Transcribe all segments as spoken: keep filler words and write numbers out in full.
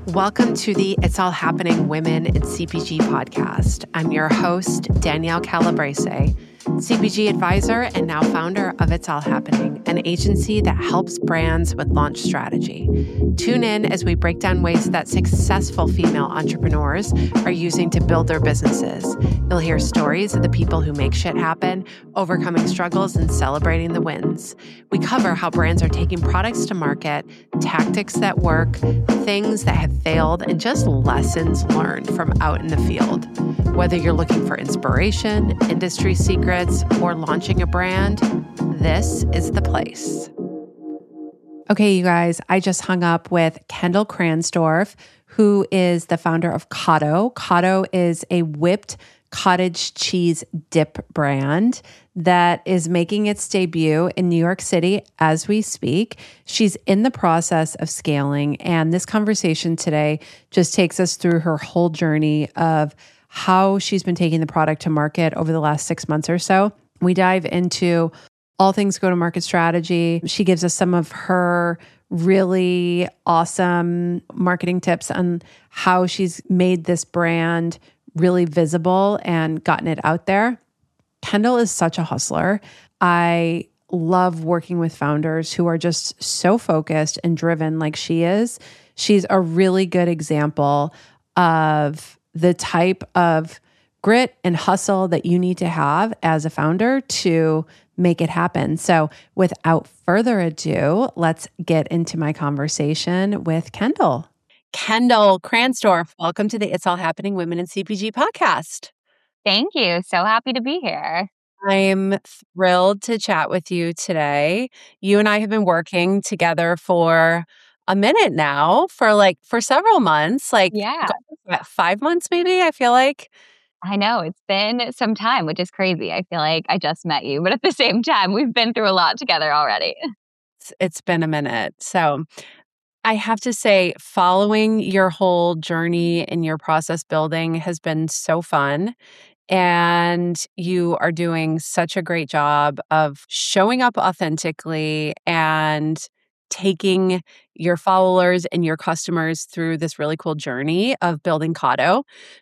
Welcome to the It's All Happening Women in C P G podcast. I'm your host, Danielle Calabrese, C P G advisor and now founder of It's All Happening, an agency that helps brands with launch strategy. Tune in as we break down ways that successful female entrepreneurs are using to build their businesses. You'll hear stories of the people who make shit happen, overcoming struggles, and celebrating the wins. We cover how brands are taking products to market, tactics that work, things that have failed, and just lessons learned from out in the field. Whether you're looking for inspiration, industry secrets, or launching a brand, this is the place. Okay, you guys, I just hung up with Kendall Kransdorf, who is the founder of Cotto. Cotto is a whipped cottage cheese dip brand that is making its debut in New York City as we speak. She's in the process of scaling, and this conversation today just takes us through her whole journey of how she's been taking the product to market over the last six months or so. We dive into all things go-to-market strategy. She gives us some of her really awesome marketing tips on how she's made this brand really visible and gotten it out there. Kendall is such a hustler. I love working with founders who are just so focused and driven like she is. She's a really good example of the type of grit and hustle that you need to have as a founder to make it happen. So without further ado, let's get into my conversation with Kendall. Kendall Kransdorf, welcome to the It's All Happening Women in C P G podcast. Thank you. So happy to be here. I'm thrilled to chat with you today. You and I have been working together for a minute now, for like, for several months, like yeah. five months maybe, I feel like. I know. It's been some time, which is crazy. I feel like I just met you, but at the same time, we've been through a lot together already. It's, it's been a minute. So I have to say, following your whole journey and your process building has been so fun. And you are doing such a great job of showing up authentically and taking your followers and your customers through this really cool journey of building Cotto.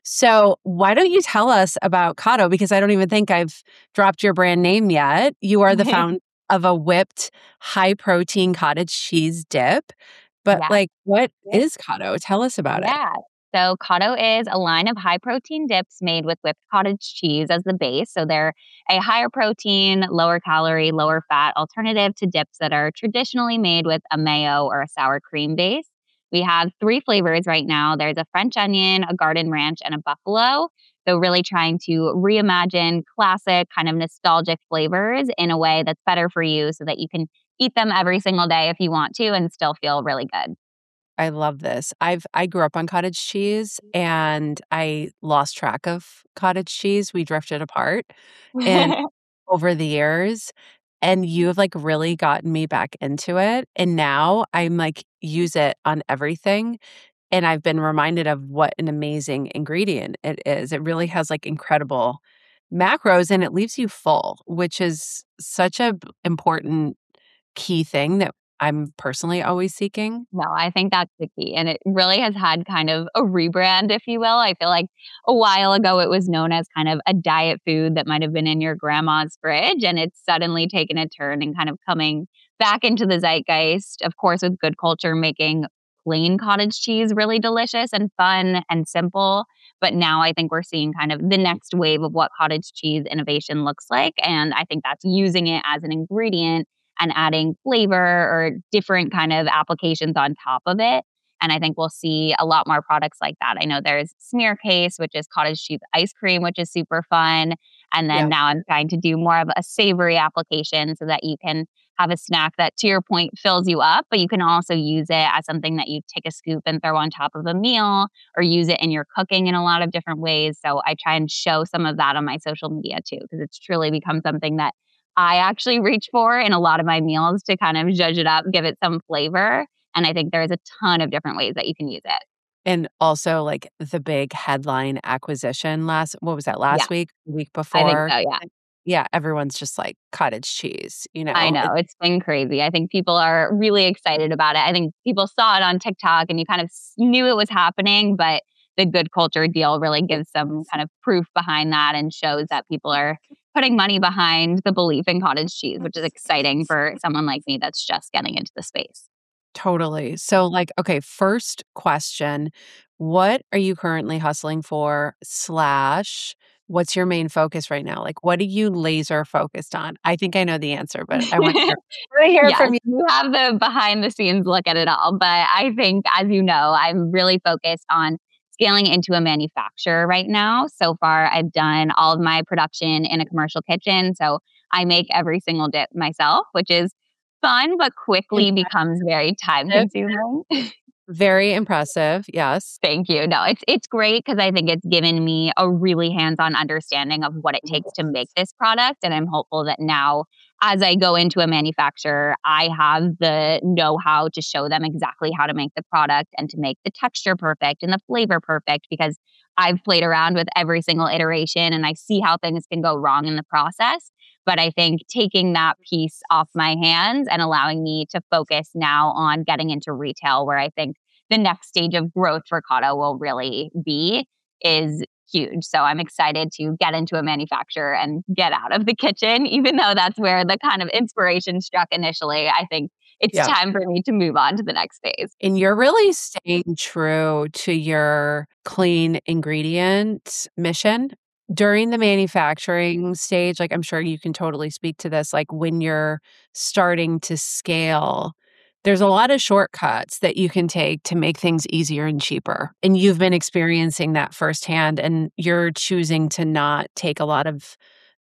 So why don't you tell us about Cotto? Because I don't even think I've dropped your brand name yet. You are the founder of a whipped high-protein cottage cheese dip. But yeah. like, what is Cotto? Tell us about yeah. it. Yeah. So Cotto is a line of high-protein dips made with whipped cottage cheese as the base. So they're a higher protein, lower calorie, lower fat alternative to dips that are traditionally made with a mayo or a sour cream base. We have three flavors right now. There's a French onion, a garden ranch, and a buffalo. So really trying to reimagine classic, kind of nostalgic flavors in a way that's better for you so that you can eat them every single day if you want to and still feel really good. I love this. I've I grew up on cottage cheese and I lost track of cottage cheese. We drifted apart and over the years, and you have like really gotten me back into it. And now I'm like use it on everything. And I've been reminded of what an amazing ingredient it is. It really has like incredible macros and it leaves you full, which is such a b- important key thing that I'm personally always seeking. No, I think that's the key. And it really has had kind of a rebrand, if you will. I feel like a while ago it was known as kind of a diet food that might have been in your grandma's fridge. And it's suddenly taken a turn and kind of coming back into the zeitgeist, of course, with good culture, making plain cottage cheese really delicious and fun and simple. But now I think we're seeing kind of the next wave of what cottage cheese innovation looks like. And I think that's using it as an ingredient and adding flavor or different kind of applications on top of it. And I think we'll see a lot more products like that. I know there's Smear Case, which is cottage cheese ice cream, which is super fun. And then Yeah. now I'm trying to do more of a savory application so that you can have a snack that, to your point, fills you up, but you can also use it as something that you take a scoop and throw on top of a meal or use it in your cooking in a lot of different ways. So I try and show some of that on my social media too, because it's truly become something that I actually reach for in a lot of my meals to kind of zhuzh it up, give it some flavor. And I think there's a ton of different ways that you can use it. And also like the big headline acquisition last, what was that, last Yeah. week, week I think before? so, yeah. yeah, everyone's just like cottage cheese, you I know? It, know, it's been crazy. I think people are really excited about it. I think people saw it on TikTok and you kind of s- knew it was happening, but the Good Culture deal really gives some kind of proof behind that and shows that people are putting money behind the belief in cottage cheese, which is exciting for someone like me that's just getting into the space. totally. So, like, okay, first question, what are you currently hustling for? Slash, what's your main focus right now? Like, what are you laser focused on? I think I know the answer, but I want to hear, I want to hear it Yes, from you. you have the behind the scenes look at it all. But I think, as you know, I'm really focused on scaling into a manufacturer right now. So far, I've done all of my production in a commercial kitchen. So I make every single dip myself, which is fun, but quickly becomes very time Impressive. consuming. Very impressive. Yes. Thank you. No, it's it's great because I think it's given me a really hands-on understanding of what it takes to make this product, and I'm hopeful that now, as I go into a manufacturer, I have the know-how to show them exactly how to make the product and to make the texture perfect and the flavor perfect because I've played around with every single iteration and I see how things can go wrong in the process. But I think taking that piece off my hands and allowing me to focus now on getting into retail, where I think the next stage of growth for Cotto will really be is huge. So I'm excited to get into a manufacturer and get out of the kitchen, even though that's where the kind of inspiration struck initially. I think it's Yeah. time for me to move on to the next phase. And you're really staying true to your clean ingredient mission during the manufacturing stage. Like, I'm sure you can totally speak to this. Like, when you're starting to scale, there's a lot of shortcuts that you can take to make things easier and cheaper. And you've been experiencing that firsthand, and you're choosing to not take a lot of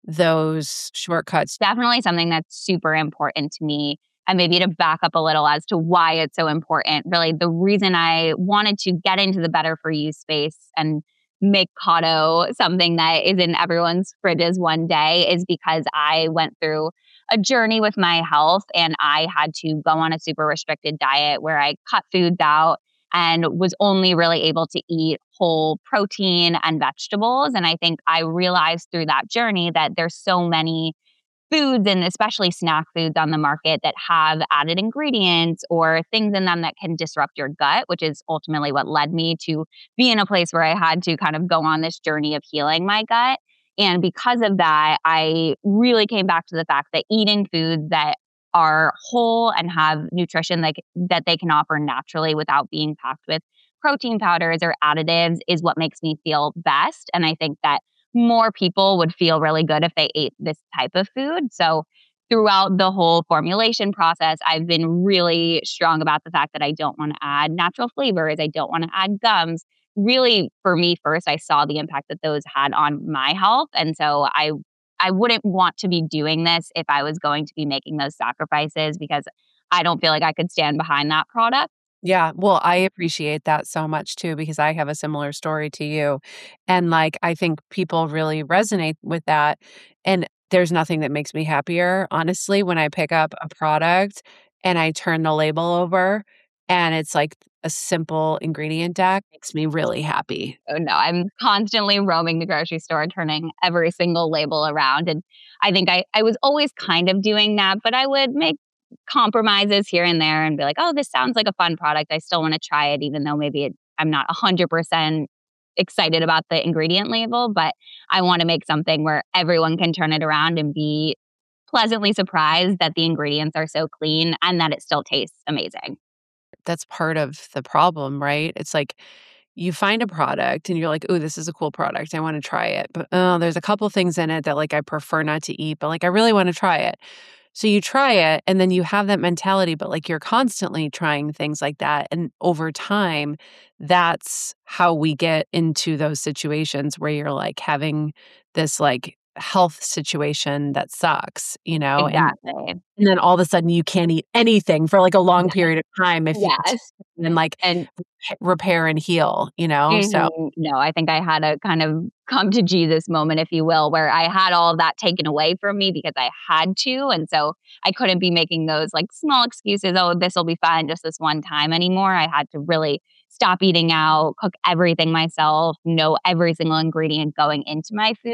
those shortcuts. Definitely something that's super important to me. And maybe to back up a little as to why it's so important. Really, the reason I wanted to get into the better for you space and make Cotto something that is in everyone's fridges one day is because I went through a journey with my health and I had to go on a super restricted diet where I cut foods out and was only really able to eat whole protein and vegetables. And I think I realized through that journey that there's so many foods and especially snack foods on the market that have added ingredients or things in them that can disrupt your gut, which is ultimately what led me to be in a place where I had to kind of go on this journey of healing my gut. And because of that, I really came back to the fact that eating foods that are whole and have nutrition like that they can offer naturally without being packed with protein powders or additives is what makes me feel best. And I think that more people would feel really good if they ate this type of food. So throughout the whole formulation process, I've been really strong about the fact that I don't want to add natural flavors. I don't want to add gums. Really, for me first, I saw the impact that those had on my health. And so I I wouldn't want to be doing this if I was going to be making those sacrifices because I don't feel like I could stand behind that product. Yeah, well, I appreciate that so much too because I have a similar story to you. And like I think people really resonate with that. And there's nothing that makes me happier, honestly, when I pick up a product and I turn the label over and it's like a simple ingredient deck makes me really happy. Oh, no, I'm constantly roaming the grocery store, turning every single label around. And I think I, I was always kind of doing that, but I would make compromises here and there and be like, oh, this sounds like a fun product. I still want to try it, even though maybe it, I'm not one hundred percent excited about the ingredient label. But I want to make something where everyone can turn it around and be pleasantly surprised that the ingredients are so clean and that it still tastes amazing. That's part of the problem, right? It's like you find a product and you're like, "Ooh, this is a cool product. I want to try it." But oh, there's a couple things in it that like I prefer not to eat, but like I really want to try it. So you try it and then you have that mentality, but like you're constantly trying things like that. And over time, that's how we get into those situations where you're like having this like health situation that sucks, you know, and Exactly. and then all of a sudden you can't eat anything for like a long period of time if you Yes. and like And repair and heal, you know? So Mhm. No, I think I had a kind of come to Jesus moment, if you will, where I had all of that taken away from me because I had to. And so I couldn't be making those like small excuses, oh, this will be fine just this one time anymore. I had to really stop eating out, cook everything myself, know every single ingredient going into my food.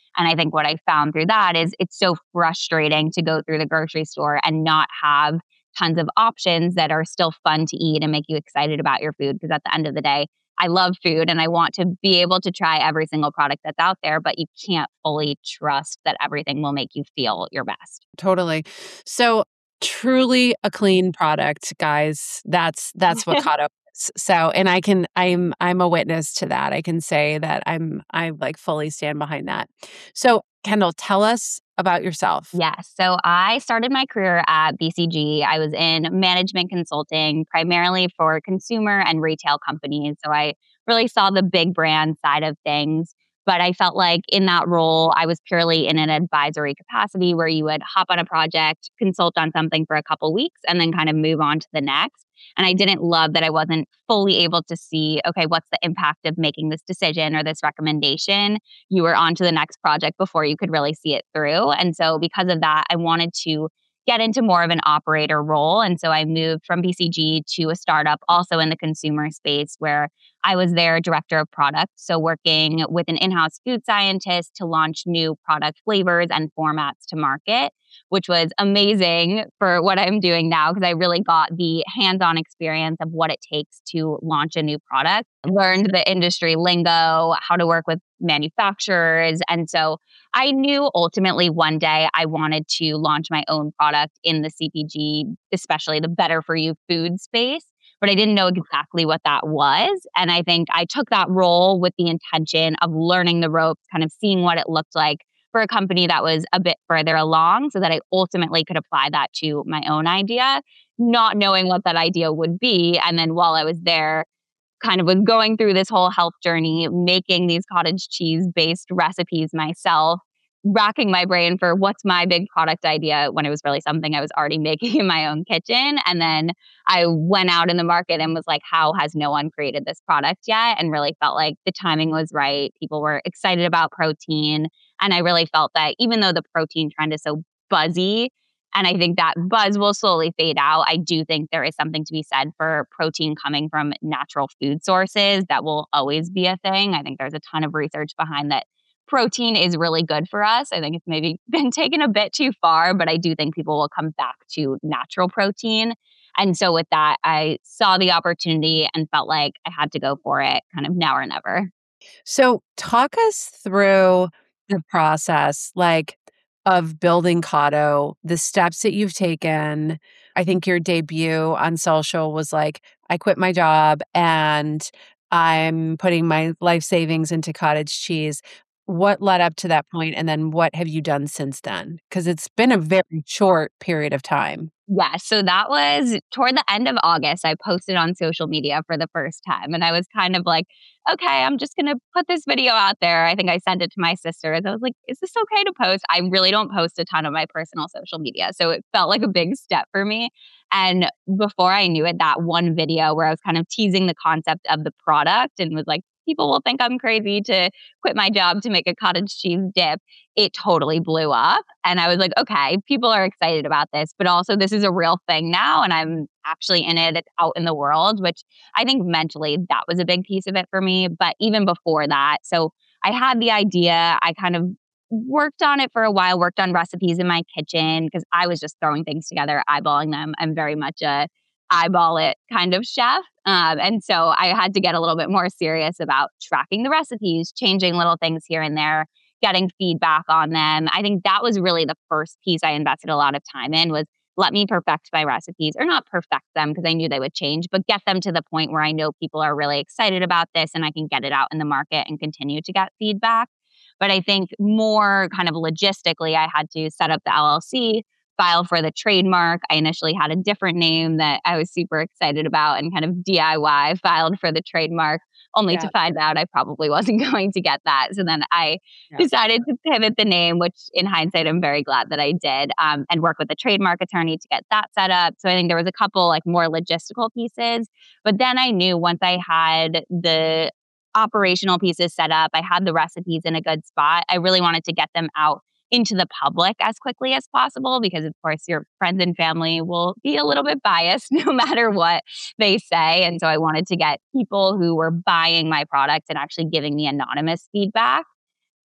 And I think what I found through that is it's so frustrating to go through the grocery store and not have tons of options that are still fun to eat and make you excited about your food. Because at the end of the day, I love food and I want to be able to try every single product that's out there, but you can't fully trust that everything will make you feel your best. Totally. So truly a clean product, guys. That's that's what Cotto is. So, and I can I'm I'm a witness to that. I can say that I'm I like fully stand behind that. So, Kendall, tell us about yourself. Yes. So I started my career at B C G. I was in management consulting, primarily for consumer and retail companies. So I really saw the big brand side of things. But I felt like in that role, I was purely in an advisory capacity where you would hop on a project, consult on something for a couple weeks, and then kind of move on to the next. And I didn't love that I wasn't fully able to see, okay, what's the impact of making this decision or this recommendation? You were on to the next project before you could really see it through. And so because of that, I wanted to get into more of an operator role. And so I moved from B C G to a startup also in the consumer space where I was their director of product. So working with an in-house food scientist to launch new product flavors and formats to market, which was amazing for what I'm doing now because I really got the hands-on experience of what it takes to launch a new product. Learned the industry lingo, how to work with manufacturers. And so I knew ultimately one day I wanted to launch my own product in the C P G, especially the better for you food space. But I didn't know exactly what that was. And I think I took that role with the intention of learning the ropes, kind of seeing what it looked like for a company that was a bit further along so that I ultimately could apply that to my own idea, not knowing what that idea would be. And then while I was there, kind of was going through this whole health journey, making these cottage cheese based recipes myself, racking my brain for what's my big product idea when it was really something I was already making in my own kitchen. And then I went out in the market and was like, how has no one created this product yet? And really felt like the timing was right. People were excited about protein. And I really felt that even though the protein trend is so buzzy, and I think that buzz will slowly fade out, I do think there is something to be said for protein coming from natural food sources. That will always be a thing. I think there's a ton of research behind that. Protein is really good for us. I think it's maybe been taken a bit too far, but I do think people will come back to natural protein. And so with that, I saw the opportunity and felt like I had to go for it kind of now or never. So talk us through the process, like of building Cotto, the steps that you've taken. I think your debut on social was like, I quit my job and I'm putting my life savings into cottage cheese. What led up to that point, and then what have you done since then? Because it's been a very short period of time. Yeah, so that was toward the end of August. I posted on social media for the first time. And I was kind of like, okay, I'm just going to put this video out there. I think I sent it to my sisters. I was like, is this okay to post? I really don't post a ton of my personal social media. So it felt like a big step for me. And before I knew it, that one video where I was kind of teasing the concept of the product and was like, people will think I'm crazy to quit my job to make a cottage cheese dip. It totally blew up. And I was like, okay, people are excited about this, but also this is a real thing now. And I'm actually in it, it's out in the world, which I think mentally that was a big piece of it for me. But even before that, so I had the idea, I kind of worked on it for a while, worked on recipes in my kitchen because I was just throwing things together, eyeballing them. I'm very much a eyeball it kind of chef. Um, and so I had to get a little bit more serious about tracking the recipes, changing little things here and there, getting feedback on them. I think that was really the first piece I invested a lot of time in was let me perfect my recipes, or not perfect them because I knew they would change, but get them to the point where I know people are really excited about this and I can get it out in the market and continue to get feedback. But I think more kind of logistically, I had to set up the L L C, file for the trademark. I initially had a different name that I was super excited about and kind of D I Y filed for the trademark, only yeah. to find out I probably wasn't going to get that. So then I yeah. decided to pivot the name, which in hindsight, I'm very glad that I did, um, and work with a trademark attorney to get that set up. So I think there was a couple like more logistical pieces. But then I knew once I had the operational pieces set up, I had the recipes in a good spot, I really wanted to get them out into the public as quickly as possible because, of course, your friends and family will be a little bit biased no matter what they say. And so I wanted to get people who were buying my product and actually giving me anonymous feedback.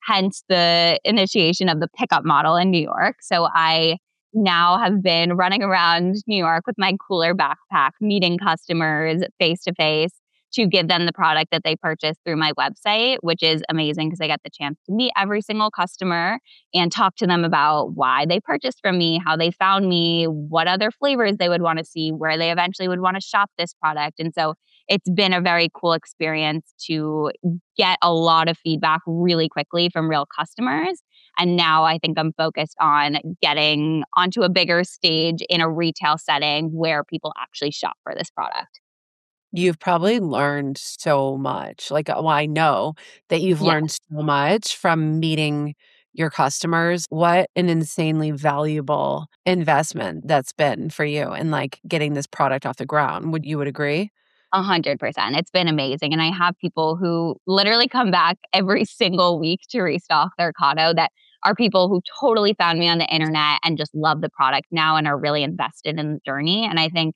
hence the initiation of the pickup model in New York. So I now have been running around New York with my cooler backpack, meeting customers face to face to give them the product that they purchased through my website, which is amazing because I get the chance to meet every single customer and talk to them about why they purchased from me, how they found me, what other flavors they would want to see, where they eventually would want to shop this product. And so it's been a very cool experience to get a lot of feedback really quickly from real customers. And now I think I'm focused on getting onto a bigger stage in a retail setting where people actually shop for this product. You've probably learned so much. Like, well, I know that you've Yeah. learned so much from meeting your customers. What an insanely valuable investment that's been for you and like getting this product off the ground. Would you would agree? A hundred percent. It's been amazing. And I have people who literally come back every single week to restock their Cotto that are people who totally found me on the internet and just love the product now and are really invested in the journey. And I think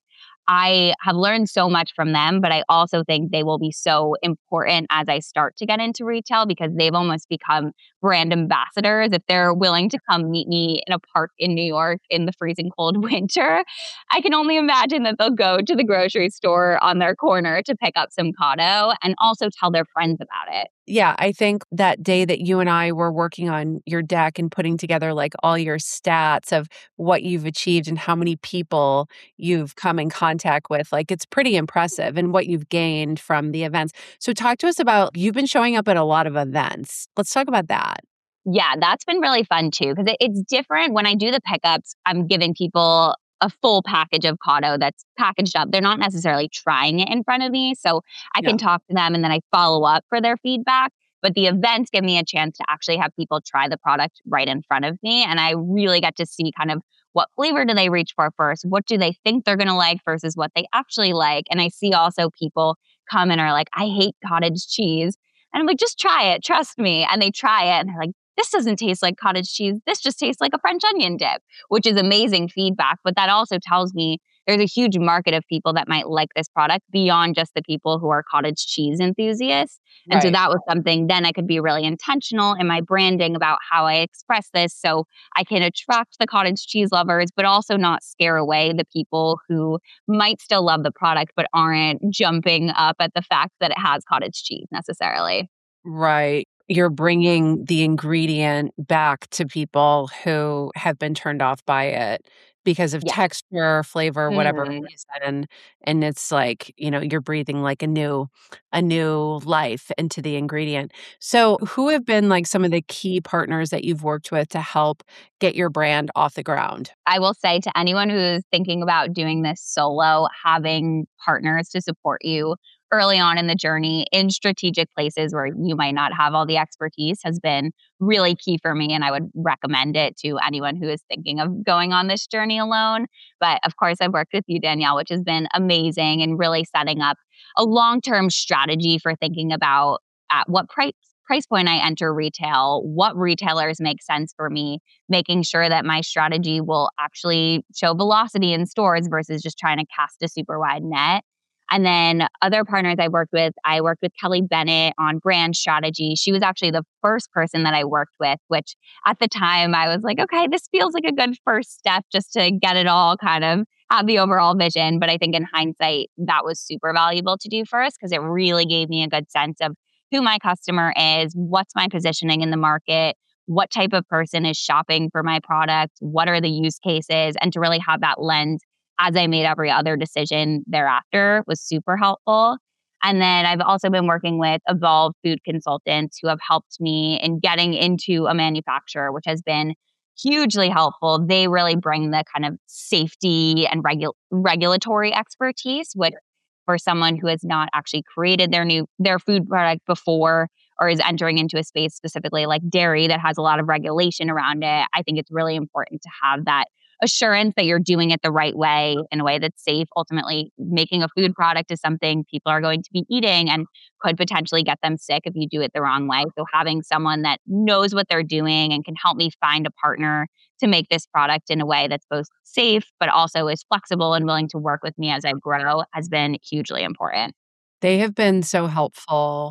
I have learned so much from them, but I also think they will be so important as I start to get into retail because they've almost become brand ambassadors. If they're willing to come meet me in a park in New York in the freezing cold winter, I can only imagine that they'll go to the grocery store on their corner to pick up some Cotto and also tell their friends about it. Yeah, I think that day that you and I were working on your deck and putting together like all your stats of what you've achieved and how many people you've come in contact with, like it's pretty impressive and what you've gained from the events. So talk to us about, you've been showing up at a lot of events. Let's talk about that. Yeah, that's been really fun too because it, it's different. When I do the pickups, I'm giving people a full package of Cotto that's packaged up. They're not necessarily trying it in front of me. So I Yeah. can talk to them and then I follow up for their feedback. But the events give me a chance to actually have people try the product right in front of me. And I really get to see kind of what flavor do they reach for first? What do they think they're going to like versus what they actually like? And I see also people come and are like, I hate cottage cheese. And I'm like, just try it. Trust me. And they try it and they're like, this doesn't taste like cottage cheese. This just tastes like a French onion dip, which is amazing feedback. But that also tells me there's a huge market of people that might like this product beyond just the people who are cottage cheese enthusiasts. And so Right. that was something, then I could be really intentional in my branding about how I express this so I can attract the cottage cheese lovers, but also not scare away the people who might still love the product, but aren't jumping up at the fact that it has cottage cheese necessarily. Right. You're bringing the ingredient back to people who have been turned off by it because of Yeah. texture, flavor, whatever Mhm. reason. And and it's like, you know, you're breathing like a new a new life into the ingredient. So who have been like some of the key partners that you've worked with to help get your brand off the ground? I will say to anyone who's thinking about doing this solo, having partners to support you early on in the journey in strategic places where you might not have all the expertise has been really key for me. And I would recommend it to anyone who is thinking of going on this journey alone. But of course, I've worked with you, Danielle, which has been amazing and really setting up a long term strategy for thinking about at what price. Price point I enter retail, what retailers make sense for me, making sure that my strategy will actually show velocity in stores versus just trying to cast a super wide net. And then other partners I worked with, I worked with Kelly Bennett on brand strategy. She was actually the first person that I worked with, which at the time I was like, okay, this feels like a good first step just to get it all kind of have the overall vision. But I think in hindsight, that was super valuable to do first because it really gave me a good sense of who my customer is, what's my positioning in the market, what type of person is shopping for my product, what are the use cases, and to really have that lens as I made every other decision thereafter was super helpful. And then I've also been working with Evolve Food Consultants who have helped me in getting into a manufacturer, which has been hugely helpful. They really bring the kind of safety and regu- regulatory expertise, which for someone who has not actually created their new their food product before or is entering into a space specifically like dairy that has a lot of regulation around it, I think it's really important to have that assurance that you're doing it the right way in a way that's safe. Ultimately, making a food product is something people are going to be eating and could potentially get them sick if you do it the wrong way. So having someone that knows what they're doing and can help me find a partner to make this product in a way that's both safe, but also is flexible and willing to work with me as I grow has been hugely important. They have been so helpful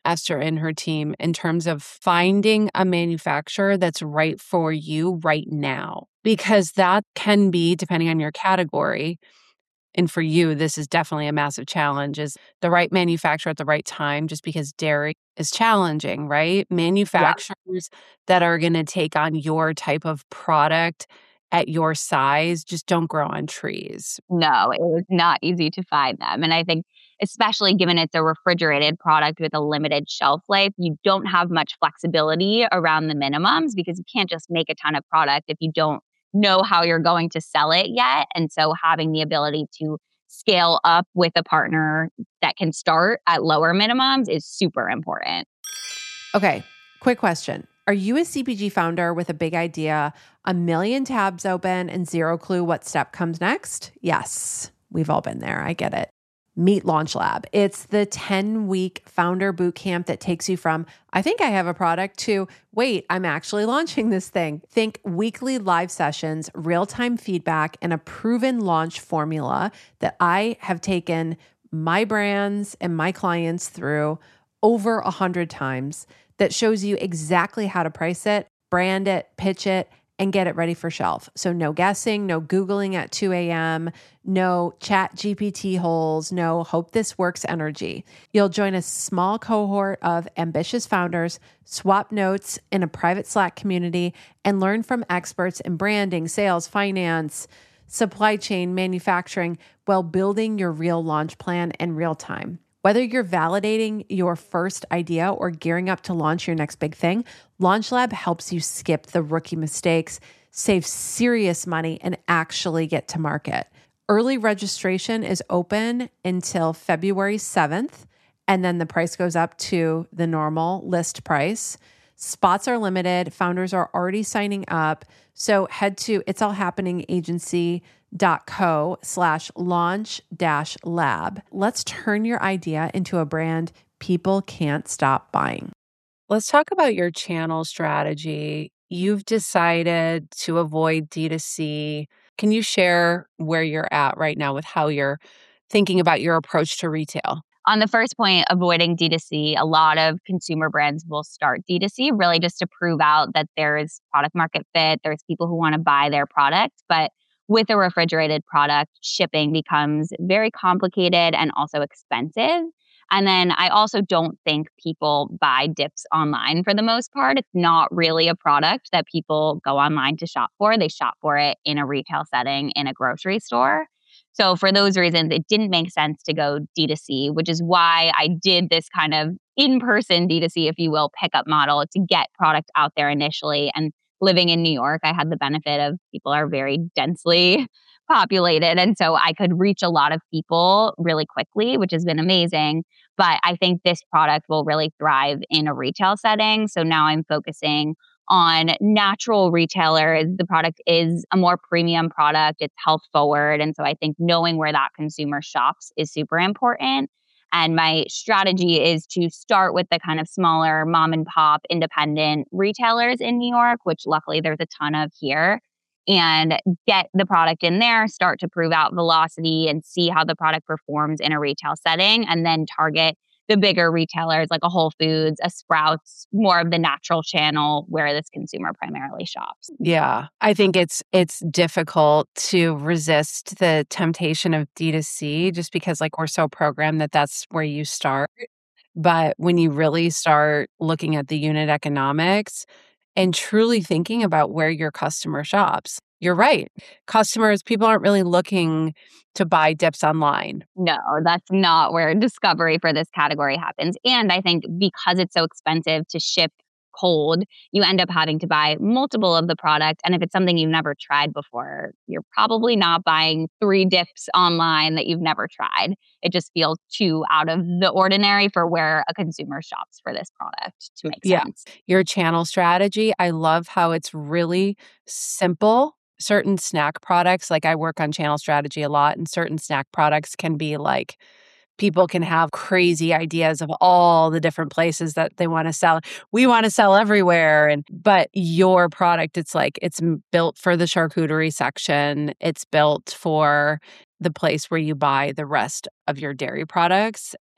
Esther and her team in terms of finding a manufacturer that's right for you right now, because that can be, depending on your category, and for you, this is definitely a massive challenge, is the right manufacturer at the right time, just because dairy is challenging, right? Manufacturers that are going to take on your type of product at your size just don't grow on trees. No, it was not easy to find them. And I think, especially given it's a refrigerated product with a limited shelf life, you don't have much flexibility around the minimums because you can't just make a ton of product if you don't know how you're going to sell it yet. And so having the ability to scale up with a partner that can start at lower minimums is super important. Okay, quick question. Are you a C P G founder with a big idea, a million tabs open, and zero clue what step comes next? Yes, we've all been there. I get it. Meet Launch Lab. It's the ten-week founder boot camp that takes you from, I think I have a product, to, wait, I'm actually launching this thing. Think weekly live sessions, real-time feedback, and a proven launch formula that I have taken my brands and my clients through over a hundred times that shows you exactly how to price it, brand it, pitch it, and get it ready for shelf. So no guessing, no Googling at two a.m., no chat G P T holes, no hope this works energy. You'll join a small cohort of ambitious founders, swap notes in a private Slack community, and learn from experts in branding, sales, finance, supply chain, manufacturing, while building your real launch plan in real time. Whether you're validating your first idea or gearing up to launch your next big thing, Launch Lab helps you skip the rookie mistakes, save serious money, and actually get to market. Early registration is open until February seventh, and then the price goes up to the normal list price. Spots are limited. Founders are already signing up. So head to itsallhappeningagency.co slash launch dash lab. Let's turn your idea into a brand people can't stop buying. Let's talk about your channel strategy. You've decided to avoid D two C. Can you share where you're at right now with how you're thinking about your approach to retail? On the first point, avoiding D two C, a lot of consumer brands will start D two C really just to prove out that there's product market fit, there's people who want to buy their product. But with a refrigerated product, shipping becomes very complicated and also expensive. And then I also don't think people buy dips online for the most part. It's not really a product that people go online to shop for. They shop for it in a retail setting in a grocery store. So for those reasons, it didn't make sense to go D two C, which is why I did this kind of in-person D two C, if you will, pickup model to get product out there initially. And living in New York, I had the benefit of people are very densely populated. And so I could reach a lot of people really quickly, which has been amazing. But I think this product will really thrive in a retail setting. So now I'm focusing on natural retailers. The product is a more premium product. It's health forward. And so I think knowing where that consumer shops is super important. And my strategy is to start with the kind of smaller mom and pop independent retailers in New York, which luckily there's a ton of here, and get the product in there, start to prove out velocity and see how the product performs in a retail setting, and then target the bigger retailers like a Whole Foods, a Sprouts, more of the natural channel where this consumer primarily shops. Yeah, I think it's it's difficult to resist the temptation of D two C just because like we're so programmed that that's where you start. But when you really start looking at the unit economics and truly thinking about where your customer shops, you're right. Customers, people aren't really looking to buy dips online. No, that's not where discovery for this category happens. And I think because it's so expensive to ship cold, you end up having to buy multiple of the product. And if it's something you've never tried before, you're probably not buying three dips online that you've never tried. It just feels too out of the ordinary for where a consumer shops for this product to make sense. Yeah. Your channel strategy, I love how it's really simple. Certain snack products, like I work on channel strategy a lot, and certain snack products can be like, people can have crazy ideas of all the different places that they want to sell. We want to sell everywhere. And but your product, it's like it's built for the charcuterie section. It's built for the place where you buy the rest of your dairy products.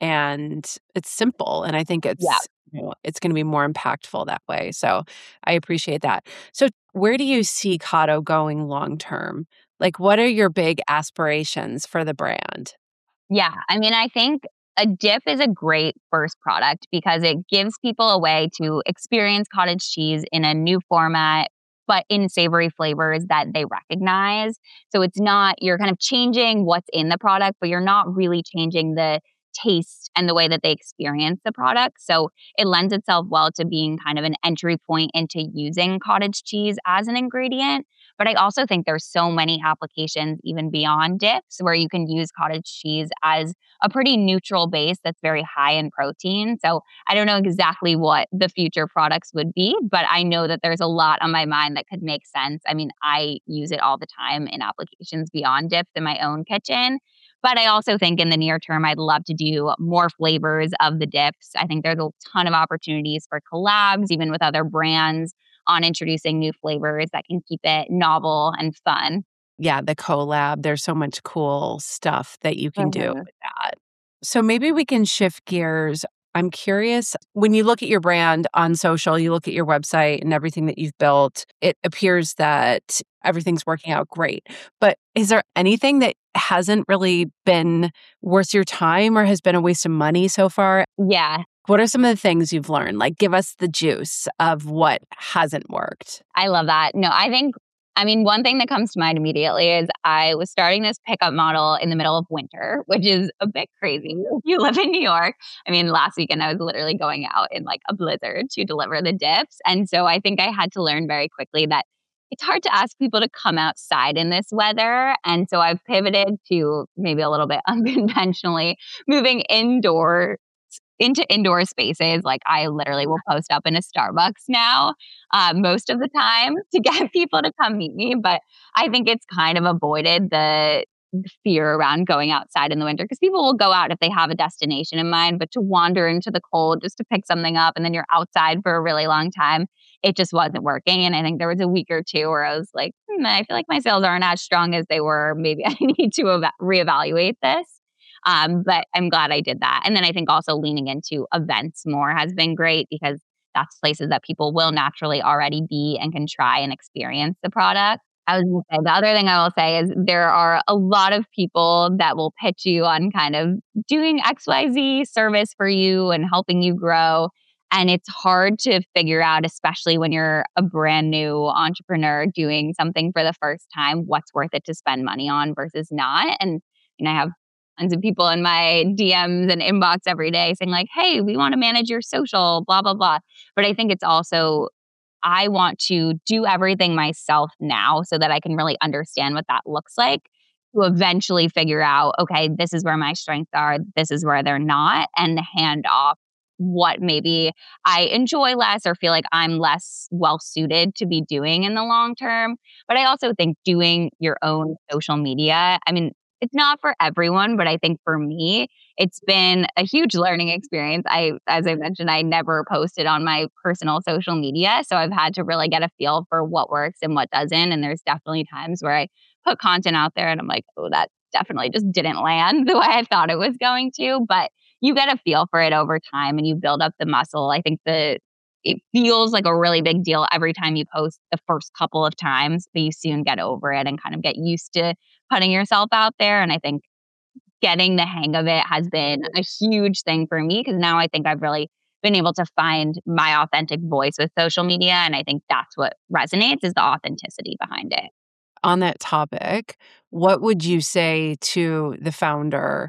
and it's simple. And I think Yeah. it's, you know, it's going to be more impactful that way. So I appreciate that. So where do you see Cado going long term? Like, what are your big aspirations for the brand? Yeah. I mean, I think a dip is a great first product because it gives people a way to experience cottage cheese in a new format, but in savory flavors that they recognize. So it's not, you're kind of changing what's in the product, but you're not really changing the taste and the way that they experience the product. So it lends itself well to being kind of an entry point into using cottage cheese as an ingredient. But I also think there's so many applications even beyond dips where you can use cottage cheese as a pretty neutral base that's very high in protein. So I don't know exactly what the future products would be, but I know that there's a lot on my mind that could make sense. I mean, I use it all the time in applications beyond dips in my own kitchen. But I also think in the near term, I'd love to do more flavors of the dips. I think there's a ton of opportunities for collabs, even with other brands, on introducing new flavors that can keep it novel and fun. Yeah, the collab, there's so much cool stuff that you can do Mhm. with that. So maybe we can shift gears. I'm curious, when you look at your brand on social, you look at your website and everything that you've built, it appears that everything's working out great. But is there anything that hasn't really been worth your time or has been a waste of money so far? Yeah, What are some of the things you've learned? Like, give us the juice of what hasn't worked. I love that. No, I think, I mean, one thing that comes to mind immediately is I was starting this pickup model in the middle of winter, which is a bit crazy if you live in New York. I mean, last weekend I was literally going out in like a blizzard to deliver the dips. And so I think I had to learn very quickly that it's hard to ask people to come outside in this weather. And so I've pivoted to maybe a little bit unconventionally moving indoor into indoor spaces. Like I literally will post up in a Starbucks now, uh, most of the time to get people to come meet me. But I think it's kind of avoided the fear around going outside in the winter because people will go out if they have a destination in mind, but to wander into the cold just to pick something up and then you're outside for a really long time, it just wasn't working. And I think there was a week or two where I was like, hmm, I feel like my sales aren't as strong as they were. Maybe I need to eva- reevaluate this. Um, but I'm glad I did that. And then I think also leaning into events more has been great because that's places that people will naturally already be and can try and experience the product. I was going to say, the other thing I will say is there are a lot of people that will pitch you on kind of doing X Y Z service for you and helping you grow. And it's hard to figure out, especially when you're a brand new entrepreneur doing something for the first time, what's worth it to spend money on versus not. And you know, I have tons of people in my D Ms and inbox every day saying like, hey, we want to manage your social, blah, blah, blah. But I think it's also, I want to do everything myself now so that I can really understand what that looks like to eventually figure out, okay, this is where my strengths are, this is where they're not, and hand off what maybe I enjoy less or feel like I'm less well suited to be doing in the long term. But I also think doing your own social media, I mean, it's not for everyone, but I think for me, it's been a huge learning experience. I, as I mentioned, I never posted on my personal social media. So I've had to really get a feel for what works and what doesn't. And there's definitely times where I put content out there and I'm like, oh, that definitely just didn't land the way I thought it was going to. But you get a feel for it over time and you build up the muscle. I think the it feels like a really big deal every time you post the first couple of times, but you soon get over it and kind of get used to putting yourself out there. And I think getting the hang of it has been a huge thing for me because now I think I've really been able to find my authentic voice with social media. And I think that's what resonates is the authenticity behind it. On that topic, what would you say to the founder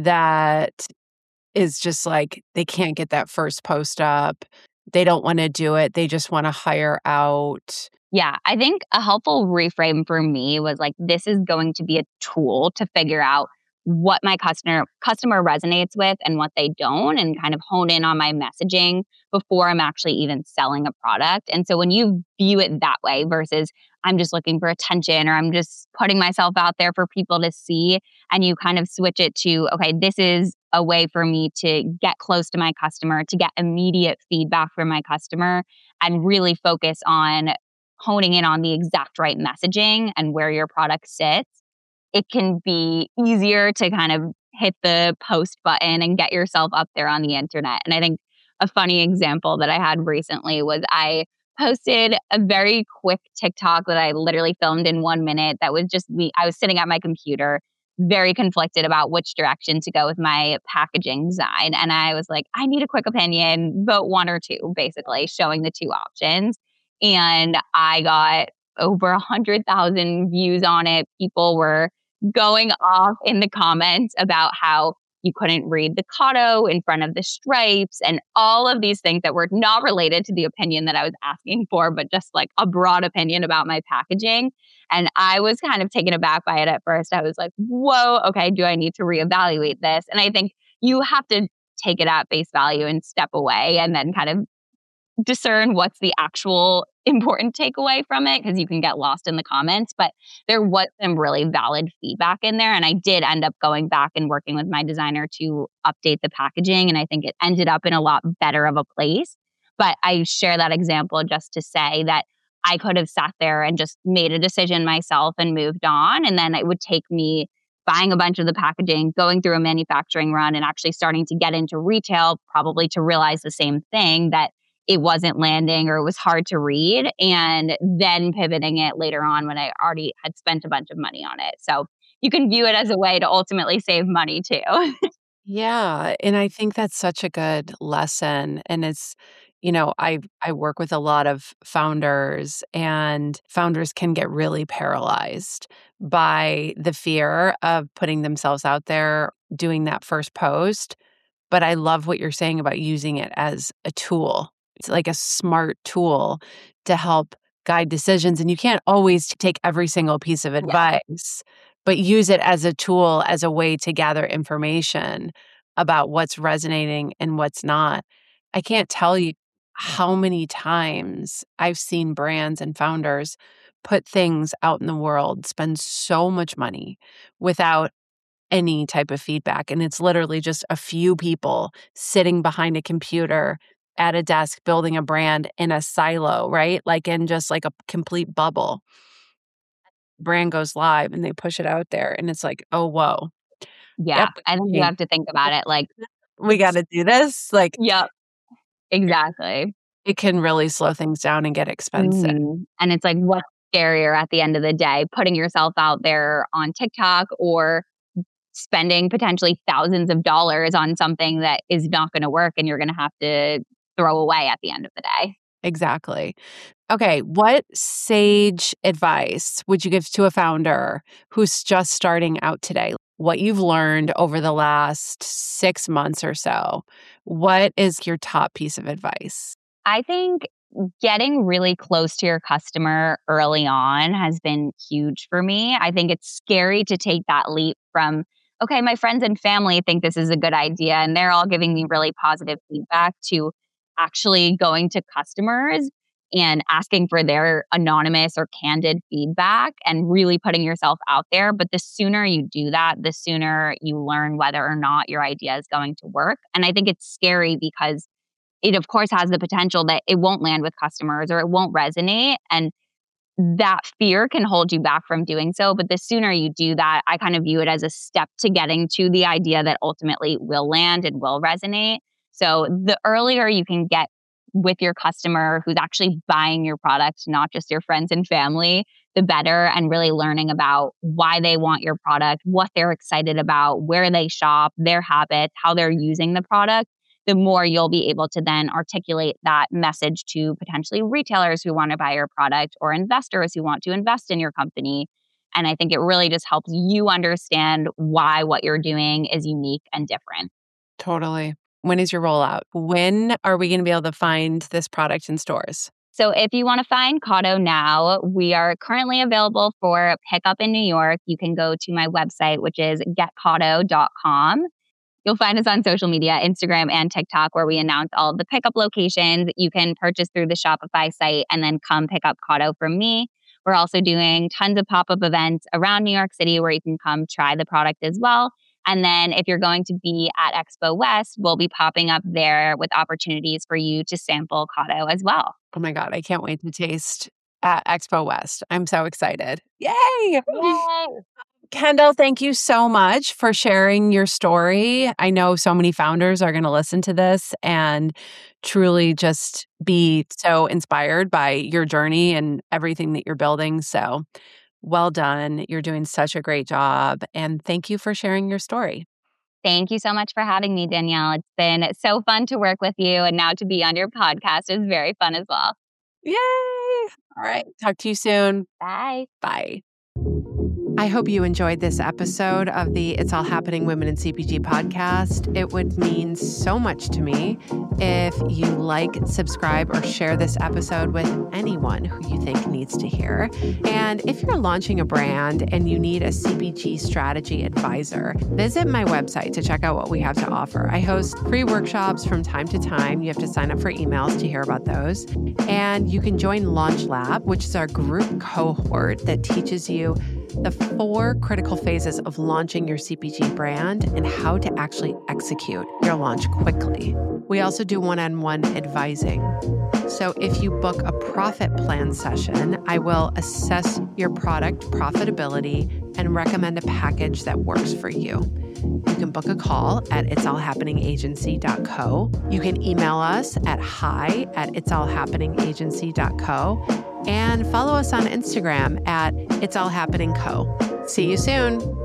that is just like they can't get that first post up? They don't want to do it. They just want to hire out. Yeah, I think a helpful reframe for me was like, this is going to be a tool to figure out what my customer customer resonates with and what they don't, and kind of hone in on my messaging before I'm actually even selling a product. And so when you view it that way versus I'm just looking for attention or I'm just putting myself out there for people to see, and you kind of switch it to, okay, this is a way for me to get close to my customer, to get immediate feedback from my customer, and really focus on honing in on the exact right messaging and where your product sits, it can be easier to kind of hit the post button and get yourself up there on the internet. And I think a funny example that I had recently was I posted a very quick TikTok that I literally filmed in one minute that was just me. I was sitting at my computer, very conflicted about which direction to go with my packaging design. And I was like, I need a quick opinion, vote one or two, basically showing the two options. And I got over a hundred thousand views on it. People were going off in the comments about how you couldn't read the Cotto in front of the stripes and all of these things that were not related to the opinion that I was asking for, but just like a broad opinion about my packaging. And I was kind of taken aback by it at first. I was like, whoa, okay, do I need to reevaluate this? And I think you have to take it at face value and step away and then kind of discern what's the actual important takeaway from it, because you can get lost in the comments. But there was some really valid feedback in there. And I did end up going back and working with my designer to update the packaging. And I think it ended up in a lot better of a place. But I share that example just to say that I could have sat there and just made a decision myself and moved on. And then it would take me buying a bunch of the packaging, going through a manufacturing run, and actually starting to get into retail, probably to realize the same thing, that it wasn't landing or it was hard to read, and then pivoting it later on when I already had spent a bunch of money on it. So you can view it as a way to ultimately save money too. Yeah. And I think that's such a good lesson. And it's, you know, I I work with a lot of founders, and founders can get really paralyzed by the fear of putting themselves out there, doing that first post. But I love what you're saying about using it as a tool. It's like a smart tool to help guide decisions. And you can't always take every single piece of Yeah. advice, but use it as a tool, as a way to gather information about what's resonating and what's not. I can't tell you how many times I've seen brands and founders put things out in the world, spend so much money without any type of feedback. And it's literally just a few people sitting behind a computer at a desk building a brand in a silo, right? Like in just like a complete bubble. Brand goes live and they push it out there, and it's like, oh, whoa. Yeah. Yep. I think you have to think about it like, We got to do this. Like, yep, exactly. it can really slow things down and get expensive. Mhm. And it's like, what's scarier at the end of the day, putting yourself out there on TikTok or spending potentially thousands of dollars on something that is not going to work and you're going to have to throw away at the end of the day. Exactly. Okay, what sage advice would you give to a founder who's just starting out today? What you've learned over the last six months or so, what is your top piece of advice? I think getting really close to your customer early on has been huge for me. I think it's scary to take that leap from, okay, my friends and family think this is a good idea and they're all giving me really positive feedback, to actually going to customers and asking for their anonymous or candid feedback and really putting yourself out there. But the sooner you do that, the sooner you learn whether or not your idea is going to work. And I think it's scary because it of course has the potential that it won't land with customers or it won't resonate. And that fear can hold you back from doing so. But the sooner you do that, I kind of view it as a step to getting to the idea that ultimately will land and will resonate. So the earlier you can get with your customer who's actually buying your product, not just your friends and family, the better, and really learning about why they want your product, what they're excited about, where they shop, their habits, how they're using the product, the more you'll be able to then articulate that message to potentially retailers who want to buy your product or investors who want to invest in your company. And I think it really just helps you understand why what you're doing is unique and different. Totally. When is your rollout? When are we going to be able to find this product in stores? So if you want to find Cotto now, we are currently available for pickup in New York. You can go to my website, which is get cotto dot com. You'll find us on social media, Instagram and TikTok, where we announce all of the pickup locations. You can purchase through the Shopify site and then come pick up Cotto from me. We're also doing tons of pop-up events around New York City where you can come try the product as well. And then if you're going to be at Expo West, we'll be popping up there with opportunities for you to sample Cotto as well. Oh my God, I can't wait to taste at Expo West. I'm so excited. Yay! Yay! Kendall, thank you so much for sharing your story. I know so many founders are going to listen to this and truly just be so inspired by your journey and everything that you're building. So well done. You're doing such a great job. And thank you for sharing your story. Thank you so much for having me, Danielle. It's been so fun to work with you. And now to be on your podcast is very fun as well. Yay! All right. Talk to you soon. Bye. Bye. I hope you enjoyed this episode of the It's All Happening Women in C P G podcast. It would mean so much to me if you like, subscribe, or share this episode with anyone who you think needs to hear. And if you're launching a brand and you need a C P G strategy advisor, visit my website to check out what we have to offer. I host free workshops from time to time. You have to sign up for emails to hear about those. And you can join Launch Lab, which is our group cohort that teaches you the four critical phases of launching your C P G brand and how to actually execute your launch quickly. We also do one-on-one advising. So if you book a profit plan session, I will assess your product profitability and recommend a package that works for you. You can book a call at its all happening agency dot co. You can email us at hi at its all happening agency dot co. And follow us on Instagram at It's All Happening Co. See you soon.